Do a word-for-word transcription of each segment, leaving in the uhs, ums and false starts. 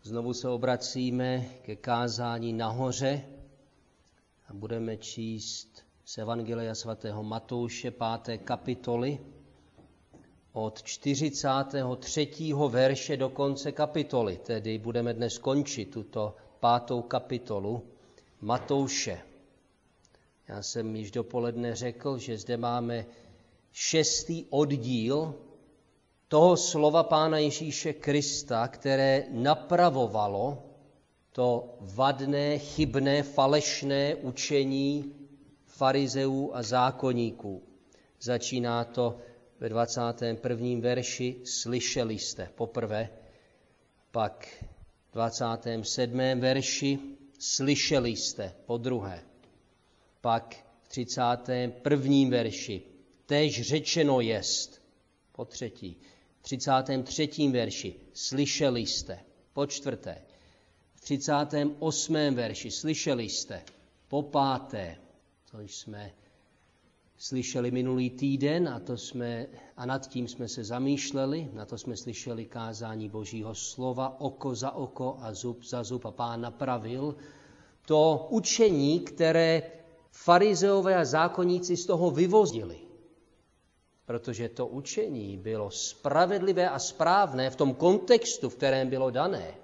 Znovu se obracíme ke kázání nahoře a budeme číst z Evangelia svatého Matouše páté kapitoly od čtyřicátého třetího verše do konce kapitoly, tedy budeme dnes končit tuto pátou kapitolu Matouše. Já jsem již dopoledne řekl, že zde máme šestý oddíl toho slova Pána Ježíše Krista, které napravovalo to vadné, chybné, falešné učení farizeů a zákonníků. Začíná to ve dvacátém prvním verši, slyšeli jste poprvé, pak v dvacátém sedmém verši, slyšeli jste podruhé, pak v třicátém prvním verši, též řečeno jest, po třetí, v třicátém třetím verši, slyšeli jste, po čtvrté, v třicátém osmém verši, slyšeli jste, po páté, to jsme slyšeli minulý týden a, to jsme, a nad tím jsme se zamýšleli, na to jsme slyšeli kázání Božího slova, oko za oko a zub za zub a Pán napravil to učení, které farizeové a zákonníci z toho vyvozili. Protože to učení bylo spravedlivé a správné v tom kontextu, v kterém bylo dané.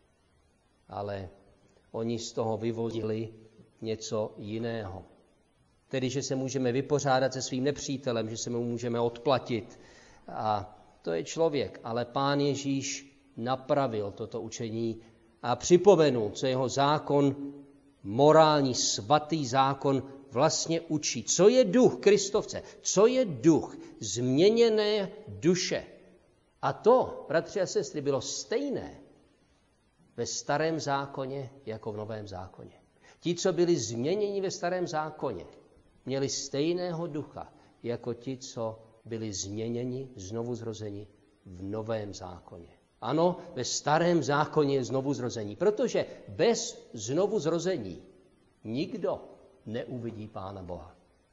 Ale oni z toho vyvodili něco jiného. Tedy, že se můžeme vypořádat se svým nepřítelem, že se mu můžeme odplatit. A to je člověk. Ale Pán Ježíš napravil toto učení a připomenul, co jeho zákon, morální, svatý zákon vlastně učí. Co je duch Kristovce? Co je duch změněné duše? A to, bratři a sestry, bylo stejné ve starém zákoně jako v novém zákoně. Ti, co byli změněni ve starém zákoně, měli stejného ducha jako ti, co byli změněni, znovu zrozeni v novém zákoně. Ano, ve starém zákoně je znovu zrození, protože bez znovu zrození nikdo neuvidí Pána Boha.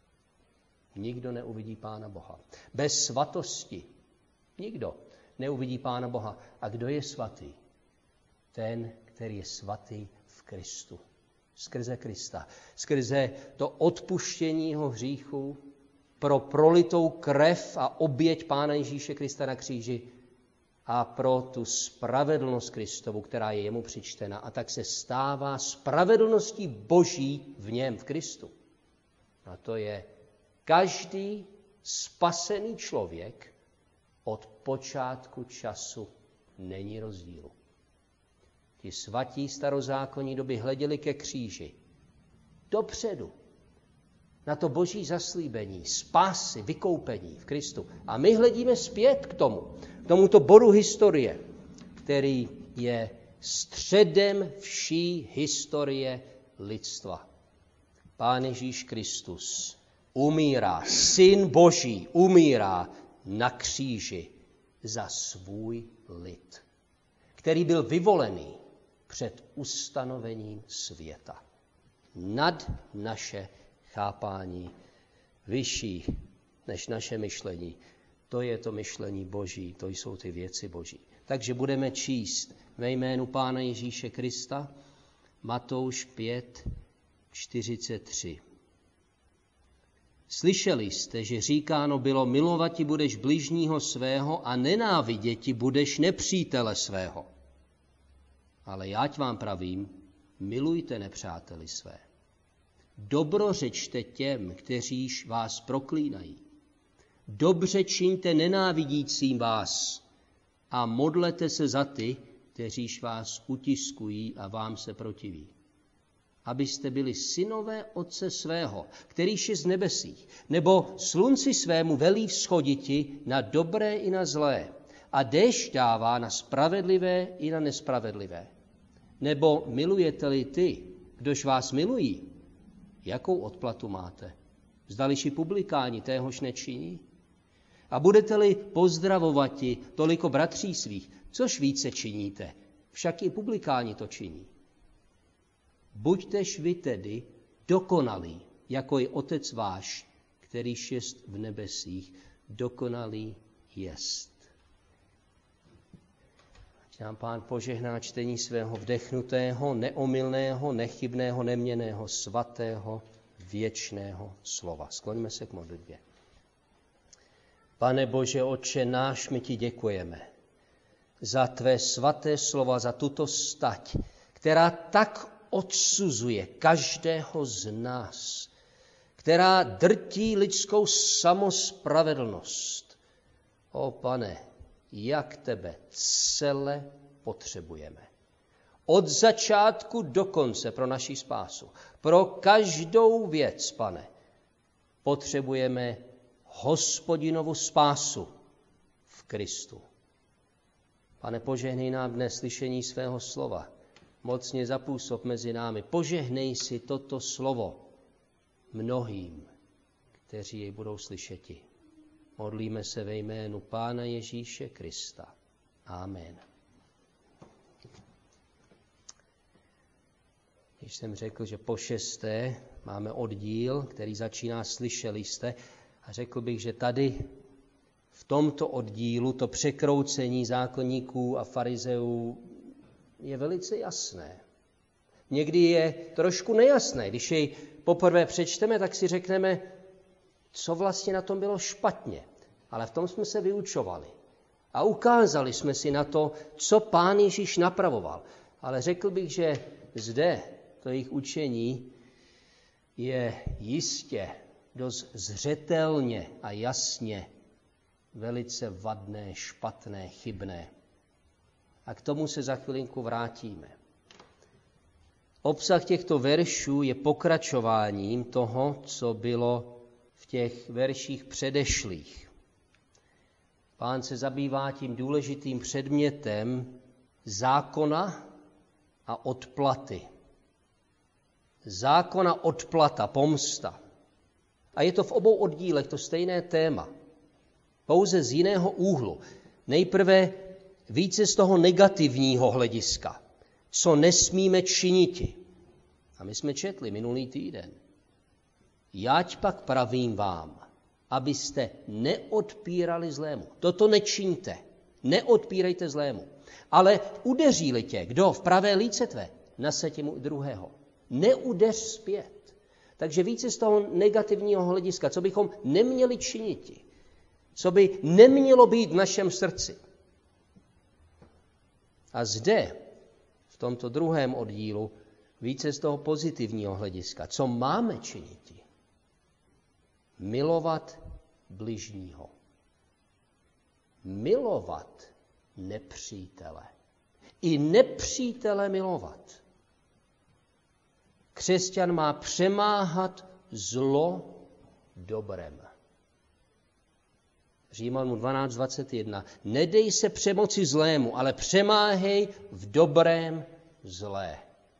Nikdo neuvidí Pána Boha. Bez svatosti nikdo neuvidí Pána Boha. A kdo je svatý? Ten, který je svatý v Kristu. Skrze Krista. Skrze to odpuštění jeho hříchů pro prolitou krev a oběť Pána Ježíše Krista na kříži a pro tu spravedlnost Kristovu, která je jemu přičtena. A tak se stává spravedlností Boží v něm, v Kristu. A to je každý spasený člověk od počátku času není rozdílu. Ti svatí starozákonní doby hleděli ke kříži. Dopředu. Na to Boží zaslíbení, spásy, vykoupení v Kristu. A my hledíme zpět k tomu, k tomuto bodu historie, který je středem vší historie lidstva. Pán Ježíš Kristus umírá, Syn Boží umírá na kříži za svůj lid, který byl vyvolený před ustanovením světa. Nad naše chápání, vyšší než naše myšlení. To je to myšlení Boží, to jsou ty věci Boží. Takže budeme číst ve jménu Pána Ježíše Krista Matouš pět čtyřicet tři. Slyšeli jste, že říkáno bylo, milovati budeš bližního svého a nenáviděti budeš nepřítele svého. Ale jáť vám pravím, milujte nepřáteli své. Dobrořečte těm, kteříž vás proklínají. Dobře čiňte nenávidícím vás a modlete se za ty, kteříž vás utiskují a vám se protiví. Abyste byli synové Otce svého, kterýž je z nebesích, nebo slunci svému velí vzchoditi na dobré i na zlé a déšť dává na spravedlivé i na nespravedlivé. Nebo milujete-li ty, kdož vás milují, jakou odplatu máte? Zdališ i publikáni téhož nečiní? A budete-li pozdravovati toliko bratří svých, což více činíte? Však i publikáni to činí. Buďtež vy tedy dokonalí, jako je Otec váš, kterýž jest v nebesích, dokonalý jest. Ať nám Pán požehná čtení svého vdechnutého, neomylného, nechybného, neměnného, svatého, věčného slova. Skloňme se k modlitbě. Pane Bože, Otče náš, my ti děkujeme za tvé svaté slova, za tuto stať, která tak odsuzuje každého z nás, která drtí lidskou samospravedlnost. O Pane, jak tebe celé potřebujeme. Od začátku do konce pro naši spásu. Pro každou věc, Pane, potřebujeme Hospodinovu spásu v Kristu. Pane, požehnej nám dnes slyšení svého slova. Mocně zapůsob mezi námi. Požehnej si toto slovo mnohým, kteří jej budou slyšeti. Modlíme se ve jménu Pána Ježíše Krista. Amen. Když jsem řekl, že po šesté máme oddíl, který začíná slyšeli jste, a řekl bych, že tady v tomto oddílu to překroucení zákonníků a farizeů je velice jasné. Někdy je trošku nejasné. Když jej poprvé přečteme, tak si řekneme, co vlastně na tom bylo špatně. Ale v tom jsme se vyučovali. A ukázali jsme si na to, co Pán Ježíš napravoval. Ale řekl bych, že zde to jejich učení je jistě dost zřetelně a jasně velice vadné, špatné, chybné. A k tomu se za chvilinku vrátíme. Obsah těchto veršů je pokračováním toho, co bylo v těch verších předešlých. Pán se zabývá tím důležitým předmětem zákona a odplaty. Zákona, odplata, pomsta. A je to v obou oddílech to stejné téma. Pouze z jiného úhlu. Nejprve více z toho negativního hlediska. Co nesmíme činiti. A my jsme četli minulý týden. Jáť pak pravím vám, abyste neodpírali zlému. Toto nečiňte. Neodpírejte zlému. Ale udeří-li tě, kdo v pravé líce tvé, naseď mu druhého. Neudeř zpět. Takže více z toho negativního hlediska, co bychom neměli činiti. Co by nemělo být v našem srdci. A zde, v tomto druhém oddílu, více z toho pozitivního hlediska. Co máme činiti? Milovat bližního. Milovat nepřítele. I nepřítele milovat. Křesťan má přemáhat zlo dobrem. Římanům dvanáct dvacet jedna. Nedej se přemoci zlému, ale přemáhej v dobrém zlé.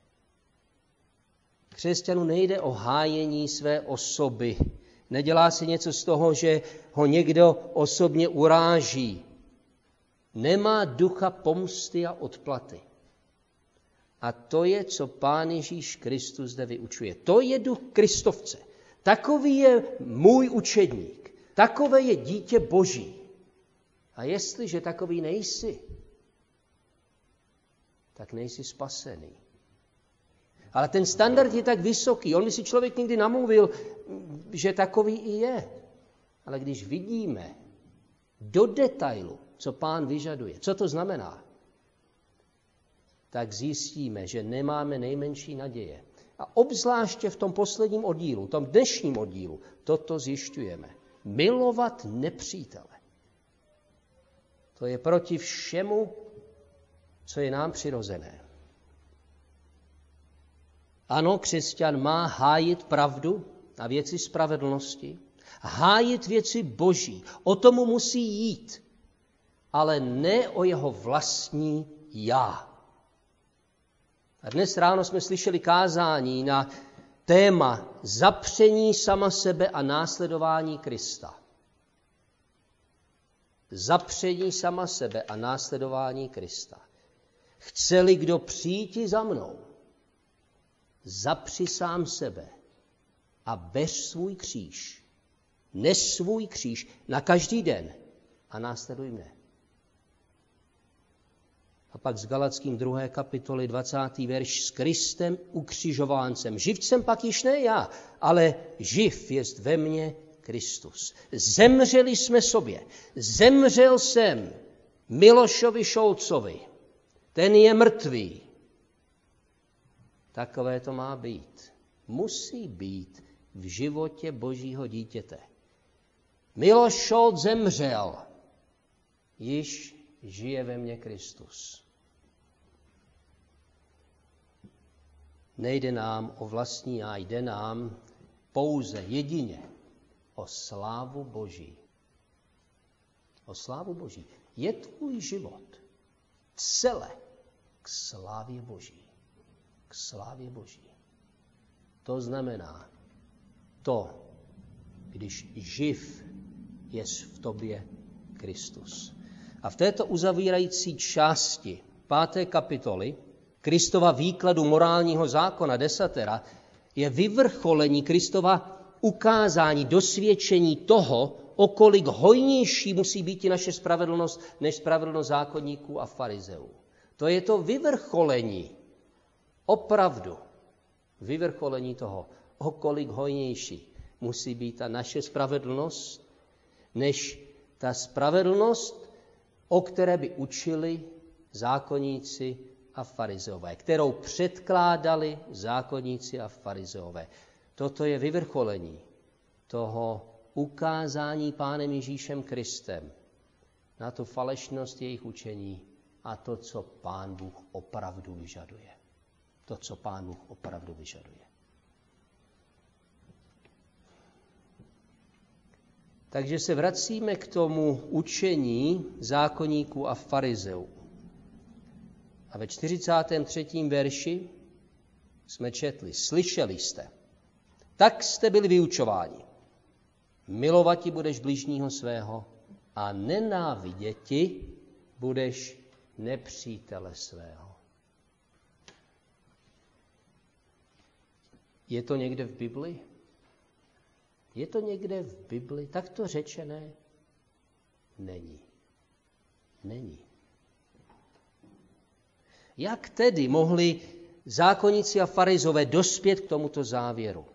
Křesťanu nejde o hájení své osoby. Nedělá si něco z toho, že ho někdo osobně uráží. Nemá ducha pomsty a odplaty. A to je, co Pán Ježíš Kristus zde vyučuje. To je duch Kristovce. Takový je můj učedník. Takové je dítě Boží. A jestliže takový nejsi, tak nejsi spasený. Ale ten standard je tak vysoký. On by si člověk někdy namluvil, že takový i je. Ale když vidíme do detailu, co Pán vyžaduje, co to znamená, tak zjistíme, že nemáme nejmenší naděje. A obzvláště v tom posledním oddílu, tom dnešním oddílu, toto zjišťujeme. Milovat nepřítele. To je proti všemu, co je nám přirozené. Ano, křesťan má hájit pravdu a věci spravedlnosti, hájit věci Boží. O tomu musí jít, ale ne o jeho vlastní já. A dnes ráno jsme slyšeli kázání na téma zapření sama sebe a následování Krista. Zapření sama sebe a následování Krista. Chce-li kdo přijít za mnou, zapři sám sebe a beř svůj kříž. Nes svůj kříž na každý den a následuj mne. A pak z Galatským druhé kapitoly dvacátý verš, s Kristem ukřižován jsem. Živ jsem pak již ne já, ale živ jest ve mně Kristus. Zemřeli jsme sobě. Zemřel jsem Milošovi Šolcovi. Ten je mrtvý. Takové to má být. Musí být v životě Božího dítěte. Miloš Šolc zemřel. Již žije ve mně Kristus. Nejde nám o vlastní já, jde nám pouze jedině o slávu Boží. O slávu Boží. Je tvůj život celé k slávě Boží. K slávě Boží. To znamená to, když živ je v tobě Kristus. A v této uzavírající části páté kapitoly Kristova výkladu morálního zákona desatera je vyvrcholení Kristova ukázání, dosvědčení toho, o kolik hojnější musí být i naše spravedlnost než spravedlnost zákonníků a farizeů. To je to vyvrcholení, opravdu vyvrcholení toho, o kolik hojnější musí být ta naše spravedlnost, než ta spravedlnost, o které by učili zákonníci a farizeové, kterou předkládali zákonníci a farizeové. Toto je vyvrcholení toho ukázání Pánem Ježíšem Kristem na tu falešnost jejich učení a to, co Pán Bůh opravdu vyžaduje. To, co Pán Bůh opravdu vyžaduje. Takže se vracíme k tomu učení zákonníků a farizeů. A ve čtyřicátém třetím verši jsme četli, slyšeli jste, tak jste byli vyučováni. Milovati budeš bližního svého a nenáviděti budeš nepřítele svého. Je to někde v Bibli? Je to někde v Bibli? Tak to řečené není. Není. Jak tedy mohli zákonníci a farizové dospět k tomuto závěru?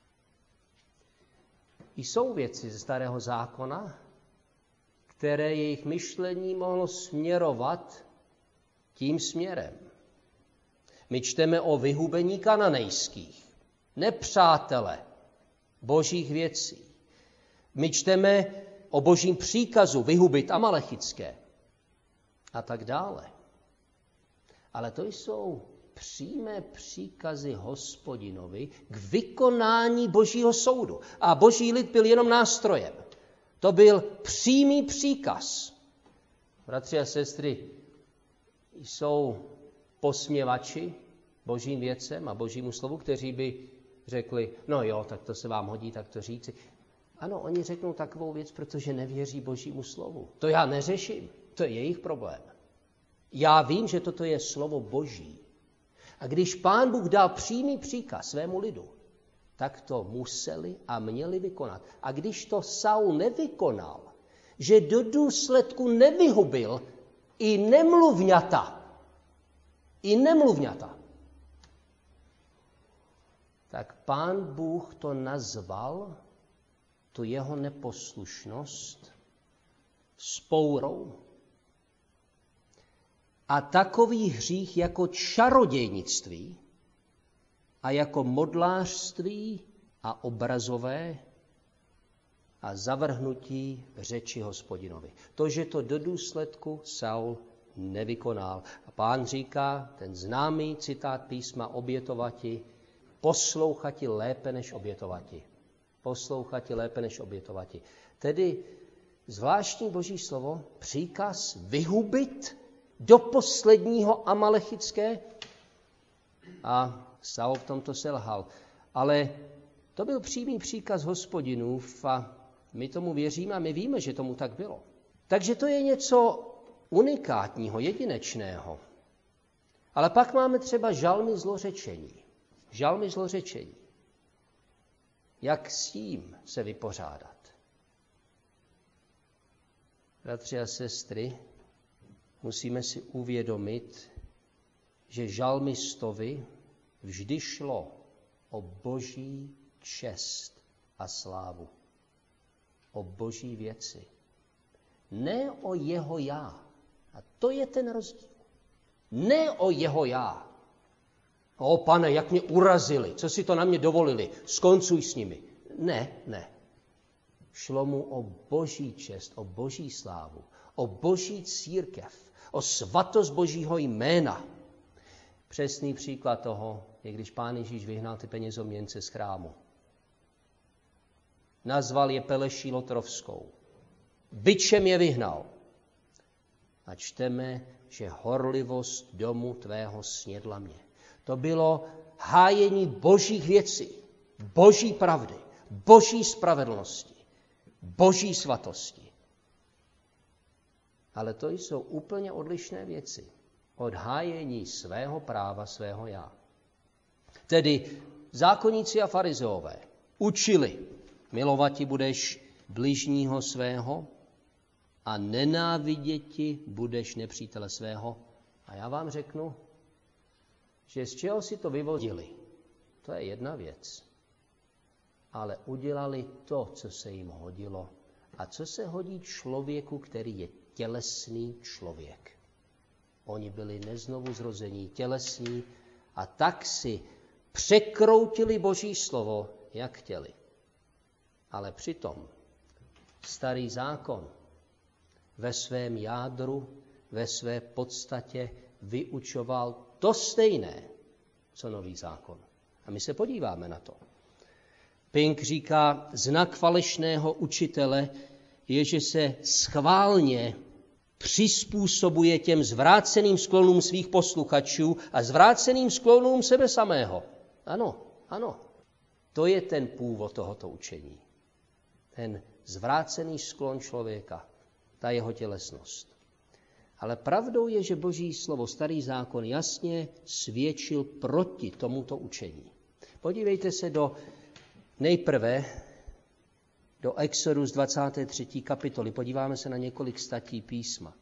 Jsou věci ze starého zákona, které jejich myšlení mohlo směrovat tím směrem. My čteme o vyhubení kananejských, nepřátele božích věcí. My čteme o božím příkazu vyhubit amalechické a tak dále. Ale to jsou přímé příkazy Hospodinovi k vykonání božího soudu. A boží lid byl jenom nástrojem. To byl přímý příkaz. Bratři a sestry, jsou posměvači božím věcem a božímu slovu, kteří by řekli, no jo, tak to se vám hodí, tak to říci. Ano, oni řeknou takovou věc, protože nevěří božímu slovu. To já neřeším, to je jejich problém. Já vím, že toto je slovo Boží. A když Pán Bůh dal přímý příkaz svému lidu, tak to museli a měli vykonat. A když to Saul nevykonal, že do důsledku nevyhubil i nemluvňata, i nemluvňata, tak Pán Bůh to nazval, tu jeho neposlušnost, vzpourou. A takový hřích jako čarodějnictví a jako modlářství a obrazové a zavrhnutí řeči Hospodinovi. To, že to do důsledku Saul nevykonal. A Pán říká, ten známý citát písma, obětovati, poslouchati lépe než obětovati. Poslouchati lépe než obětovati. Tedy zvláštní boží slovo, příkaz vyhubit do posledního amalechické. A Saul v tomto selhal. Ale to byl přímý příkaz Hospodinův a my tomu věříme a my víme, že tomu tak bylo. Takže to je něco unikátního, jedinečného. Ale pak máme třeba žalmy zlořečení. Žalmy zlořečení. Jak s tím se vypořádat? Bratři a sestry, musíme si uvědomit, že žalmistovi vždy šlo o boží čest a slávu. O boží věci. Ne o jeho já. A to je ten rozdíl. Ne o jeho já. O pane, jak mě urazili, co si to na mě dovolili, skoncuj s nimi. Ne, ne. Šlo mu o boží čest, o boží slávu, o boží církev, o svatost božího jména. Přesný příklad toho je, když Pán Ježíš vyhnal ty penězoměnce z chrámu. Nazval je Peleší Lotrovskou. Bičem je vyhnal. A čteme, že horlivost domu tvého snědla mě. To bylo hájení božích věcí, boží pravdy, boží spravedlnosti, boží svatosti. Ale to jsou úplně odlišné věci od hájení svého práva, svého já. Tedy zákonníci a farizeové učili, milovati budeš bližního svého a nenáviděti budeš nepřítele svého. A já vám řeknu, že z čeho si to vyvodili, to je jedna věc. Ale udělali to, co se jim hodilo. A co se hodí člověku, který je tělesný člověk. Oni byli neznovu zrození, tělesní a tak si překroutili Boží slovo, jak chtěli. Ale přitom starý zákon ve svém jádru, ve své podstatě vyučoval to stejné, co nový zákon. A my se podíváme na to. Pink říká, znak falešného učitele je, že se schválně přizpůsobuje těm zvráceným sklonům svých posluchačů a zvráceným sklonům sebe samého. Ano, ano. To je ten původ tohoto učení. Ten zvrácený sklon člověka, ta jeho tělesnost. Ale pravdou je, že Boží slovo, starý zákon, jasně svědčil proti tomuto učení. Podívejte se do nejprve do Exodus dvacáté třetí kapitoly. Podíváme se na několik statí písma.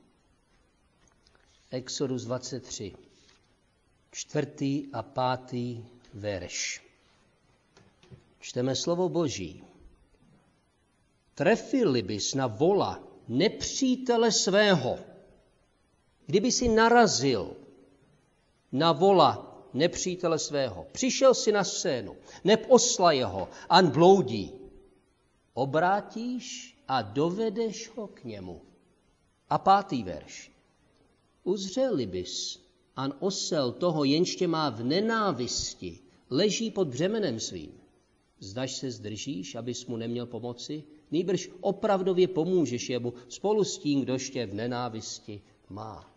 Exodus dvacet tři, čtvrtý a pátý verš. Čteme slovo Boží. Trefil-li bys na vola nepřítele svého, kdyby si narazil na vola nepřítele svého, přišel si na scénu, neb osla jeho, an bloudí, obrátíš a dovedeš ho k němu. A pátý verš. Uzřel-li bys an osel toho, jenž tě má v nenávisti, leží pod břemenem svým. Zdaž se zdržíš, abys mu neměl pomoci? Nýbrž opravdově pomůžeš jemu spolu s tím, kdož tě v nenávisti má.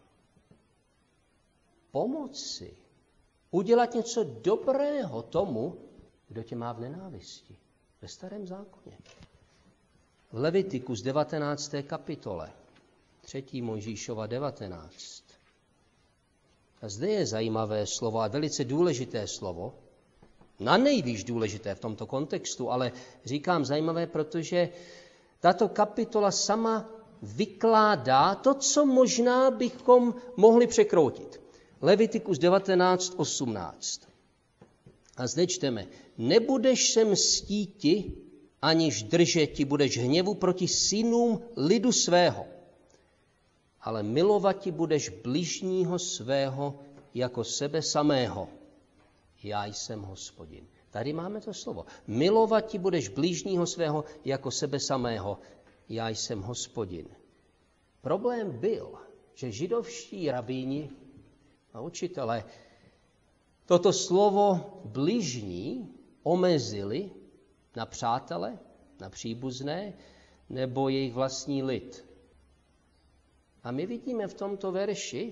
Pomoci. Udělat něco dobrého tomu, kdo tě má v nenávisti. Ve starém zákoně. V Levitiku z devatenácté kapitole, třetí Mojžíšova devatenáct. A zde je zajímavé slovo a velice důležité slovo, na nejvíc důležité v tomto kontextu, ale říkám zajímavé, protože tato kapitola sama vykládá to, co možná bychom mohli překroutit. Levitikus devatenáct osmnáct. A zde čteme, nebudeš se mstíti, aniž držeti budeš hněvu proti synům lidu svého, ale milovati budeš bližního svého jako sebe samého. Já jsem Hospodin. Tady máme to slovo. Milovati budeš blížního svého jako sebe samého. Já jsem Hospodin. Problém byl, že židovští rabíni a učitelé toto slovo bližní omezili na přátele, na příbuzné nebo jejich vlastní lid. A my vidíme v tomto verši,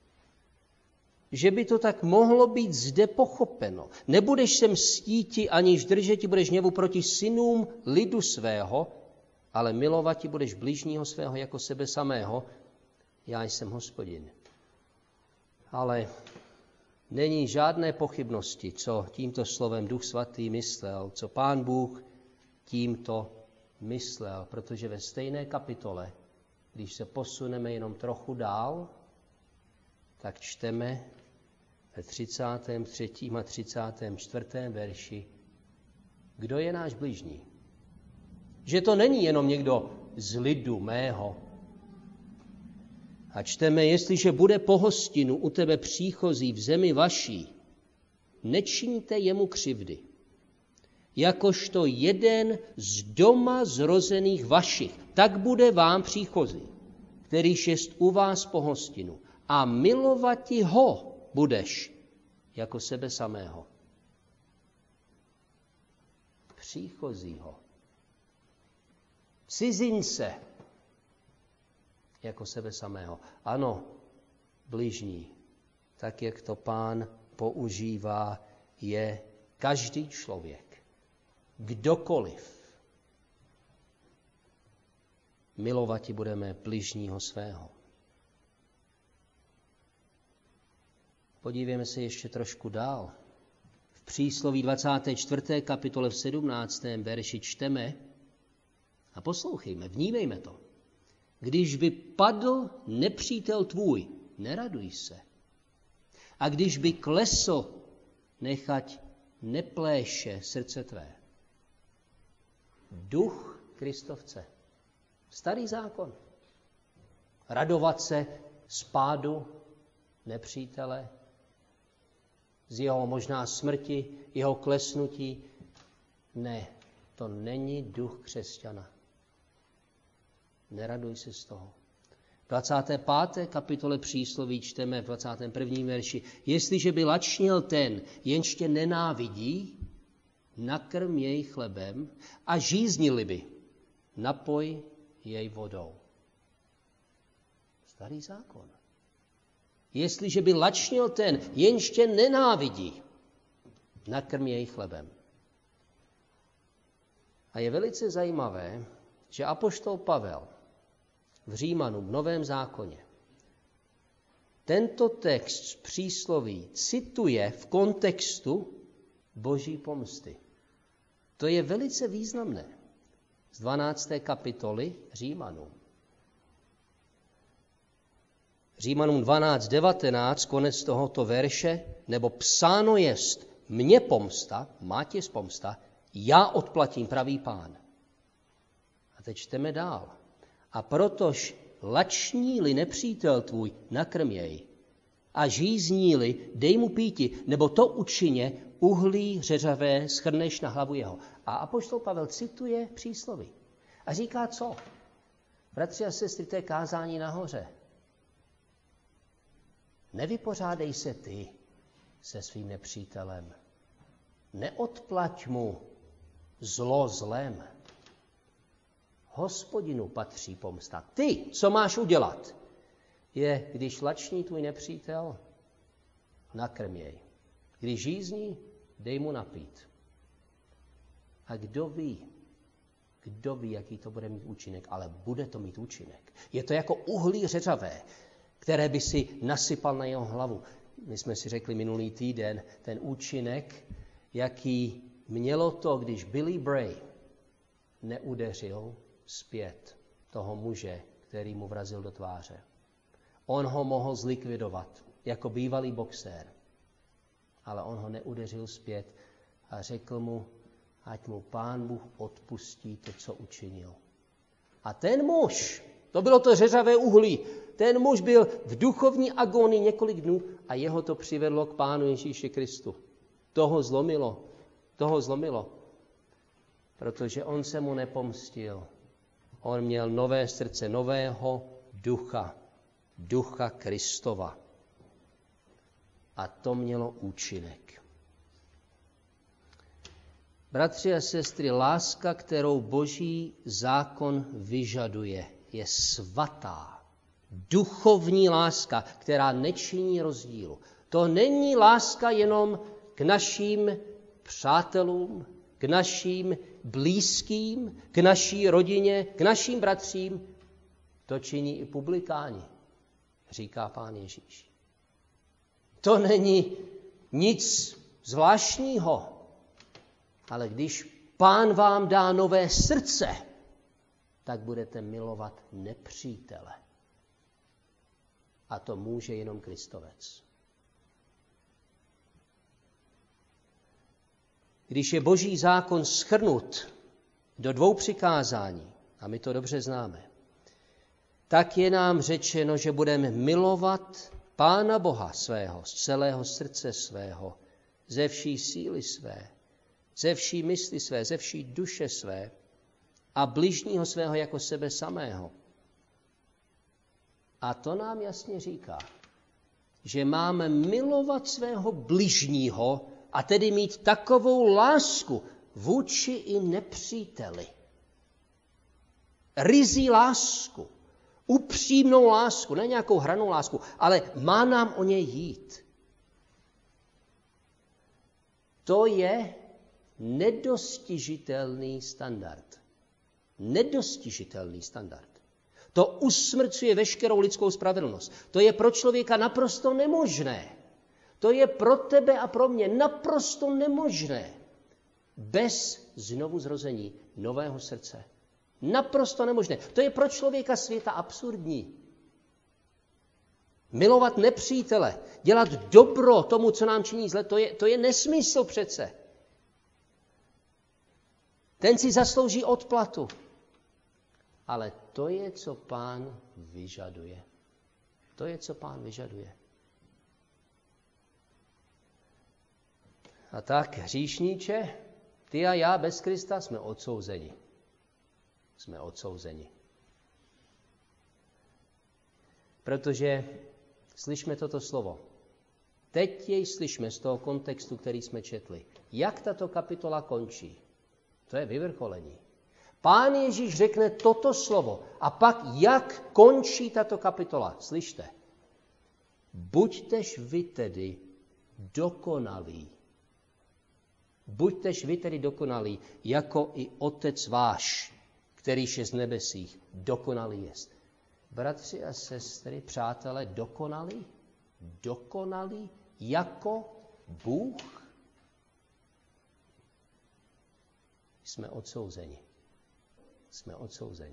že by to tak mohlo být zde pochopeno. Nebudeš se mstíti, aniž držeti budeš hněvu proti synům lidu svého, ale milovati budeš bližního svého jako sebe samého. Já jsem Hospodin. Ale není žádné pochybnosti, co tímto slovem Duch Svatý myslel, co Pán Bůh tímto myslel, protože ve stejné kapitole, když se posuneme jenom trochu dál, tak čteme ve třicátém třetím a třicátém čtvrtém verši, kdo je náš bližní. Že to není jenom někdo z lidu mého. A čteme, jestliže bude pohostinu u tebe příchozí v zemi vaší, nečiňte jemu křivdy, jakožto jeden z doma zrozených vašich, tak bude vám příchozí, kterýž jest u vás pohostinu, a milovati ho budeš jako sebe samého. Příchozího, cizince, jako sebe samého. Ano, bližní, tak jak to Pán používá, je každý člověk, kdokoliv. Milovati budeme bližního svého. Podívejme se ještě trošku dál. V přísloví dvacáté čtvrté kapitole v sedmnáctém verši čteme a poslouchejme, vnímejme to. Když by padl nepřítel tvůj, neraduj se. A když by klesl, nechať nepléše srdce tvé. Duch Kristovce. Starý zákon. Radovat se z pádu nepřítele, z jeho možná smrti, jeho klesnutí. Ne, to není duch křesťana. Neraduj se z toho. V dvacáté páté kapitole přísloví čteme v dvacátém prvním verši. Jestliže by lačnil ten, jenž tě nenávidí, nakrm jej chlebem a žíznili by, napoj jej vodou. Starý zákon. Jestliže by lačnil ten, jenž tě nenávidí, nakrm jej chlebem. A je velice zajímavé, že apoštol Pavel v Římanům v Novém zákoně tento text z přísloví cituje v kontextu boží pomsty. To je velice významné. Z dvanácté kapitoly Římanům. Římanům dvanáct devatenáct, konec tohoto verše, nebo psáno jest, mně pomsta, máte pomsta, já odplatím, pravý Pán. A teď čteme dál. A protož lační-li nepřítel tvůj, nakrm jej. A žízní-li, dej mu píti, nebo to učině, uhlí řeřavé schrneš na hlavu jeho. A apoštol Pavel cituje přísloví. A říká co? Bratři a sestry, to je kázání nahoře. Nevypořádej se ty se svým nepřítelem. Neodplať mu zlo zlem. Hospodinu patří pomsta. Ty, co máš udělat, je, když lační tvůj nepřítel, nakrm jej. Když žízní, dej mu napít. A kdo ví, kdo ví, jaký to bude mít účinek, ale bude to mít účinek. Je to jako uhlí řeřavé, které by si nasypal na jeho hlavu. My jsme si řekli minulý týden, ten účinek, jaký mělo to, když Billy Bray neudeřil zpět toho muže, který mu vrazil do tváře. On ho mohl zlikvidovat jako bývalý boxér, ale on ho neudeřil zpět a řekl mu, ať mu Pán Bůh odpustí to, co učinil. A ten muž, to bylo to řeřavé uhlí, ten muž byl v duchovní agonii několik dnů a jeho to přivedlo k Pánu Ježíši Kristu. Toho zlomilo, toho zlomilo, protože on se mu nepomstil. On měl nové srdce, nového ducha, ducha Kristova. A to mělo účinek. Bratři a sestry, láska, kterou boží zákon vyžaduje, je svatá. Duchovní láska, která nečiní rozdílu. To není láska jenom k našim přátelům, k našim blízkým, k naší rodině, k našim bratřím. To činí i publikáni, říká Pán Ježíš. To není nic zvláštního, ale když Pán vám dá nové srdce, tak budete milovat nepřítele. A to může jenom Kristovec. Když je Boží zákon shrnut do dvou přikázání, a my to dobře známe, tak je nám řečeno, že budeme milovat Pána Boha svého, z celého srdce svého, ze vší síly své, ze vší mysli své, ze vší duše své a bližního svého jako sebe samého. A to nám jasně říká, že máme milovat svého bližního a tedy mít takovou lásku vůči i nepříteli. Ryzí lásku, upřímnou lásku, ne nějakou hranou lásku, ale má nám o něj jít. To je nedostižitelný standard. Nedostižitelný standard. To usmrcuje veškerou lidskou spravedlnost. To je pro člověka naprosto nemožné. To je pro tebe a pro mě naprosto nemožné. Bez znovuzrození nového srdce. Naprosto nemožné. To je pro člověka světa absurdní. Milovat nepřítele, dělat dobro tomu, co nám činí zle, to je, to je nesmysl přece. Ten si zaslouží odplatu. Ale to je, co Pán vyžaduje. To je, co Pán vyžaduje. A tak, hříšníče, ty a já bez Krista jsme odsouzeni. Jsme odsouzeni. Protože slyšme toto slovo. Teď jej slyšme z toho kontextu, který jsme četli. Jak tato kapitola končí? To je vyvrcholení. Pán Ježíš řekne toto slovo a pak jak končí tato kapitola. Slyšte. Buďtež vy tedy dokonalí. Buďtež vy tedy dokonalí, jako i Otec váš, kterýž je z nebesích, dokonalý jest. Bratři a sestry, přátelé, dokonalí? Dokonalí jako Bůh? Jsme odsouzeni. Jsme odsouzeni.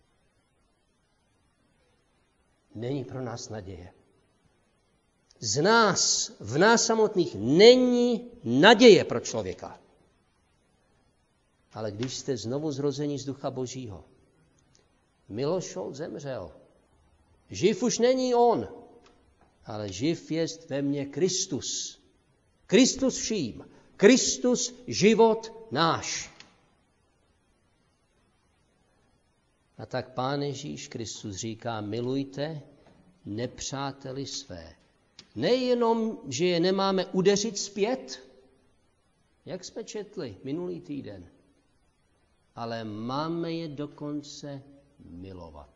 Není pro nás naděje. Z nás, v nás samotných, není naděje pro člověka. Ale když jste znovu zrozeni z Ducha Božího, Miloš Šolc zemřel. Živ už není on, ale živ jest ve mně Kristus. Kristus vším. Kristus život náš. A tak Pán Ježíš Kristus říká, milujte nepřáteli své. Nejenom, že je nemáme udeřit zpět, jak jsme četli minulý týden, ale máme je dokonce milovat.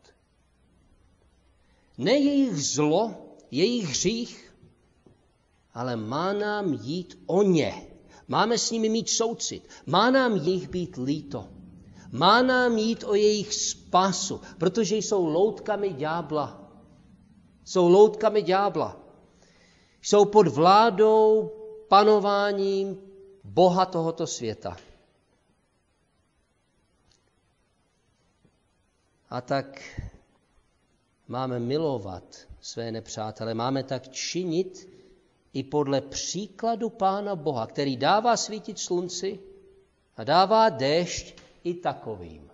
Ne jejich zlo, jejich hřích, ale má nám jít o ně. Máme s nimi mít soucit. Má nám jich být líto. Má nám jít o jejich spásu, protože jsou loutkami ďábla. Jsou loutkami ďábla. Jsou pod vládou, panováním Boha tohoto světa. A tak máme milovat své nepřátele, máme tak činit i podle příkladu Pána Boha, který dává svítit slunci a dává déšť i takovým.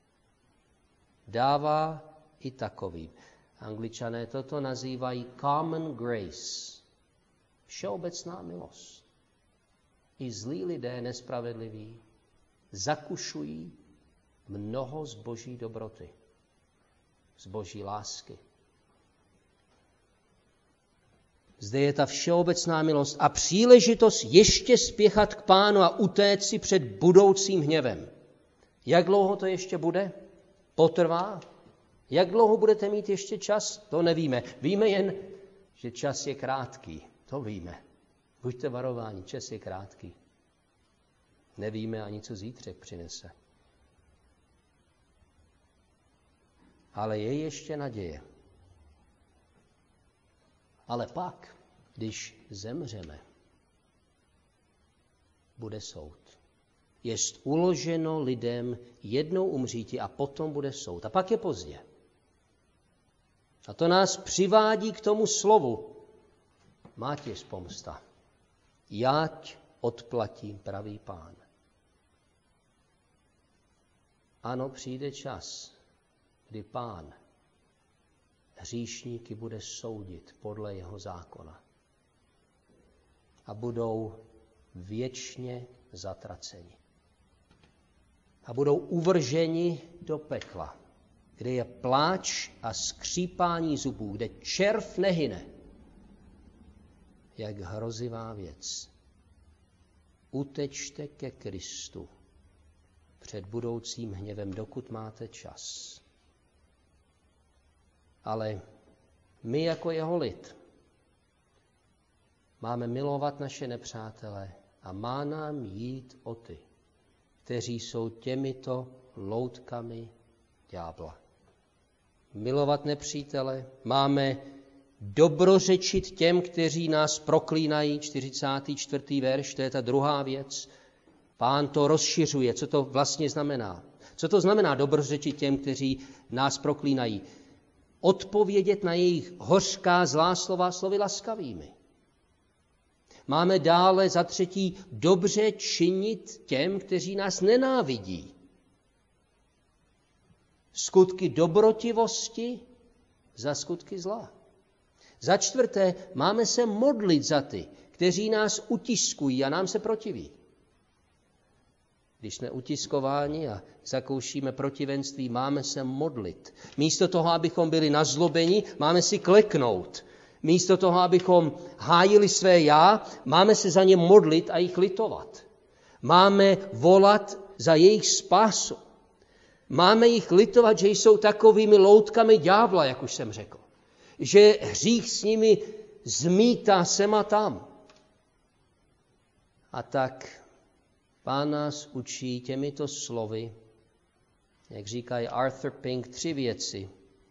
Dává i takovým. Angličané toto nazývají common grace. Všeobecná milost. I zlí lidé nespravedliví zakušují mnoho z Boží dobroty, z Boží lásky. Zde je ta všeobecná milost a příležitost ještě spěchat k Pánu a utéct si před budoucím hněvem. Jak dlouho to ještě bude? Potrvá? Jak dlouho budete mít ještě čas? To nevíme. Víme jen, že čas je krátký. To víme. Buďte varováni, čas je krátký. Nevíme ani, co zítřek přinese. Ale je ještě naděje. Ale pak, když zemřeme, bude soud. Jest uloženo lidem jednou umříti a potom bude soud. A pak je pozdě. A to nás přivádí k tomu slovu. Mátěž pomsta. Jáť odplatím, pravý Pán. Ano, přijde čas, kdy Pán hříšníky bude soudit podle jeho zákona. A budou věčně zatraceni. A budou uvrženi do pekla, kde je pláč a skřípání zubů, kde červ nehyne. Jak hrozivá věc. Utečte ke Kristu před budoucím hněvem, dokud máte čas. Ale my jako jeho lid máme milovat naše nepřátele a má nám jít o ty, kteří jsou těmito loutkami ďábla. Milovat nepřítele, máme dobrořečit těm, kteří nás proklínají, čtyřicátý čtvrtý verš, to je ta druhá věc. Pán to rozšiřuje, co to vlastně znamená. Co to znamená dobrořečit těm, kteří nás proklínají? Odpovědět na jejich hořká zlá slova slovy laskavými. Máme dále za třetí dobře činit těm, kteří nás nenávidí. Skutky dobrotivosti za skutky zla. Za čtvrté, máme se modlit za ty, kteří nás utiskují a nám se protiví. Když jsme utiskováni a zakoušíme protivenství, máme se modlit. Místo toho, abychom byli nazlobeni, máme si kleknout. Místo toho, abychom hájili své já, máme se za ně modlit a jich litovat. Máme volat za jejich spásu. Máme jich litovat, že jsou takovými loutkami ďábla, jak už jsem řekl. Že hřích s nimi zmítá sem a tam. A tak Pán nás učí těmito slovy, jak říká Arthur Pink, tři věci.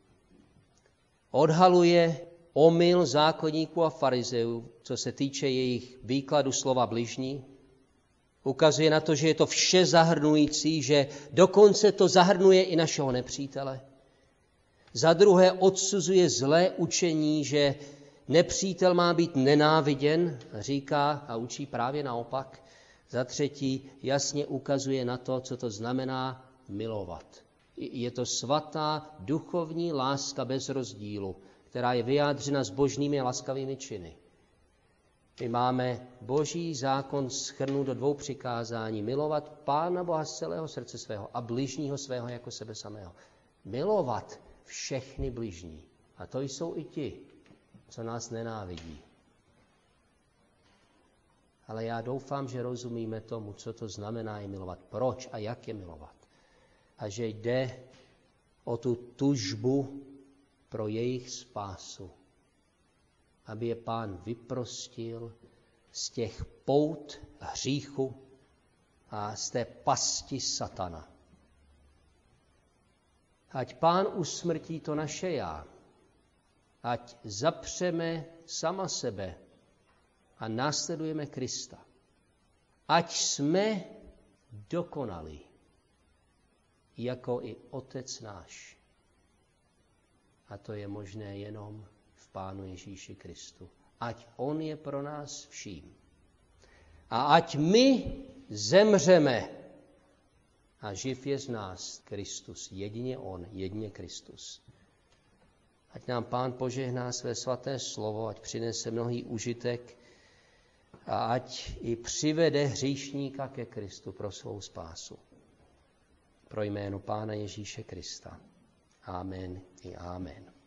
Odhaluje omyl zákonníků a farizeů, co se týče jejich výkladu slova bližní. Ukazuje na to, že je to vše zahrnující, že dokonce to zahrnuje i našeho nepřítele. Za druhé odsuzuje zlé učení, že nepřítel má být nenáviděn, říká a učí právě naopak. Za třetí jasně ukazuje na to, co to znamená milovat. Je to svatá duchovní láska bez rozdílu, která je vyjádřena zbožnými a laskavými činy. My máme Boží zákon shrnut do dvou přikázání. Milovat Pána Boha z celého srdce svého a bližního svého jako sebe samého. Milovat všechny bližní. A to jsou i ti, co nás nenávidí. Ale já doufám, že rozumíme tomu, co to znamená je milovat. Proč a jak je milovat. A že jde o tu tužbu pro jejich spásu. Aby je Pán vyprostil z těch pout hříchu a z té pasti satana. Ať Pán usmrtí to naše já. Ať zapřeme sama sebe a následujeme Krista. Ať jsme dokonalí, jako i Otec náš. A to je možné jenom v Pánu Ježíši Kristu. Ať on je pro nás vším. A ať my zemřeme a živ je z nás Kristus. Jedině on, jedině Kristus. Ať nám Pán požehná své svaté slovo, ať přinese mnohý užitek a ať i přivede hříšníka ke Kristu pro svou spásu. Pro jméno Pána Ježíše Krista. Amen i amen.